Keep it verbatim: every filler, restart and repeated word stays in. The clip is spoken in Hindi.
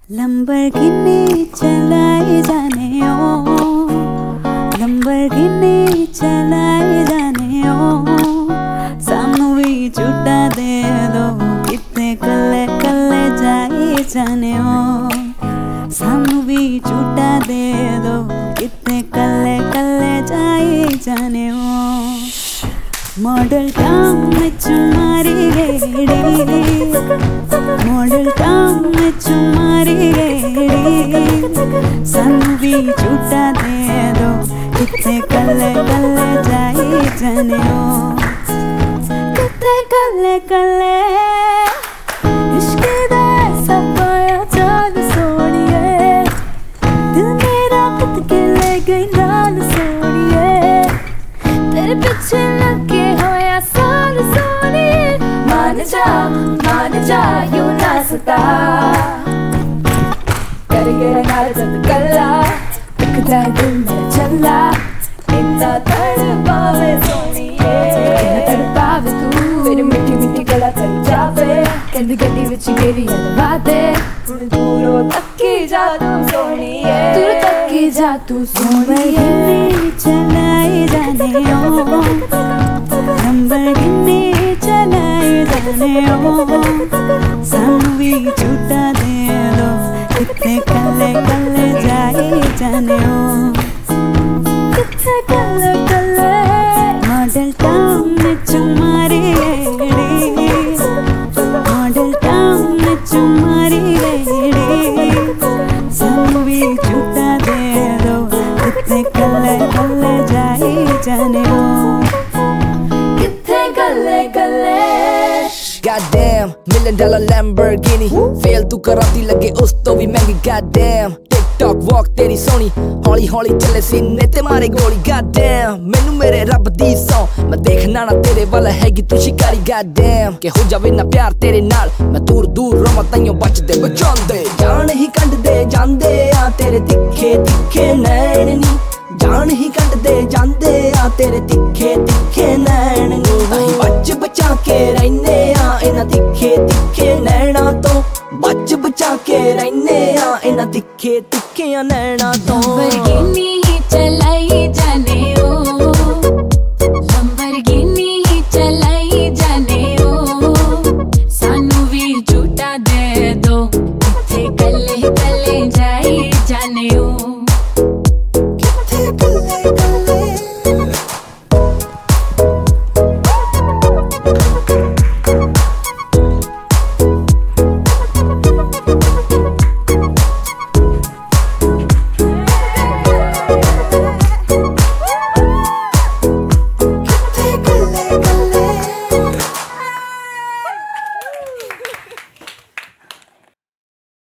लंबरगिनी चलाए जाने ओ, लंबरगिनी चलाए जाने ओ, सानू भी झूठा दे दो कितने कल्ले कल्ले जाए जाने ओ, सानू भी झूठा दे दो कितने कल्ले कल्ले जाए जाने ओ। मॉडल टाउन में तुम्हारी गेड़ी, मॉडल टाउन में तुम्हारी गेड़ी, सानू भी झूठा दे दो कितने कल्ले कल्ले जाए जाने ओ, कितने कल्ले कल्ले इश्क दा ऐसा पाया चाल सोनिए, दिल मेरा कुत के ले गई नाल सोनिए, तेरे पीछे लगे होया साल सोनिए, मान जा मान जा यूं ना सता, कर गया नाल जब गल्ला दिख जाए दिल मेरा चला, इतना तड़पावे सोनिए, तड़पावे तू मेरी मीठी मीठी गला चल जावे, कहंदी गड्डी विच मेरी हलवा दे, दूरों तक्की जा तू सोनिए, दूर तक्की जा तू सोनिए। चलाए जाने ओ, लंबरगिनी चलाए जाने ओ, सानू भी झूठा दे दो कितने कल्ले कल्ले जाए जाने ओ, कितने कल्ले कल्ले मॉडल टाउन में तुम्हारी गेड़ी, मॉडल टाउन में तुम्हारी गेड़ी, सानू भी झूठा दे दो कितने कल्ले कल्ले जाए जाने ओ, कितने कल्ले कल्ले। Goddamn, million dollar Lamborghini, fail तू कराती लगे उस तो भी महंगी। Goddamn, TikTok walk तेरी सोनी, हौली हौली चले सीने ते मारे गोली। Goddamn, मैनू मेरे रब दी सौ, मैं देखना ना तेरे वाला हैगी तू शिकारी। Goddamn, के हो जावे ना प्यार तेरे नाल, मैं दूर दूर रवां ताइयों बचदे बचांदे, जान ही कंडदे जांदे आ तेरे तिखे तिखे नैन नी, जान ही कंडदे जांदे आ तेरे तिखे तिखे नैन नी, अहीं बच बचा के रहने आ इन्हां तिखे तिखे नैना तो, बच बचा के रहने आ इन्हां तिखे तिखे नैना तो।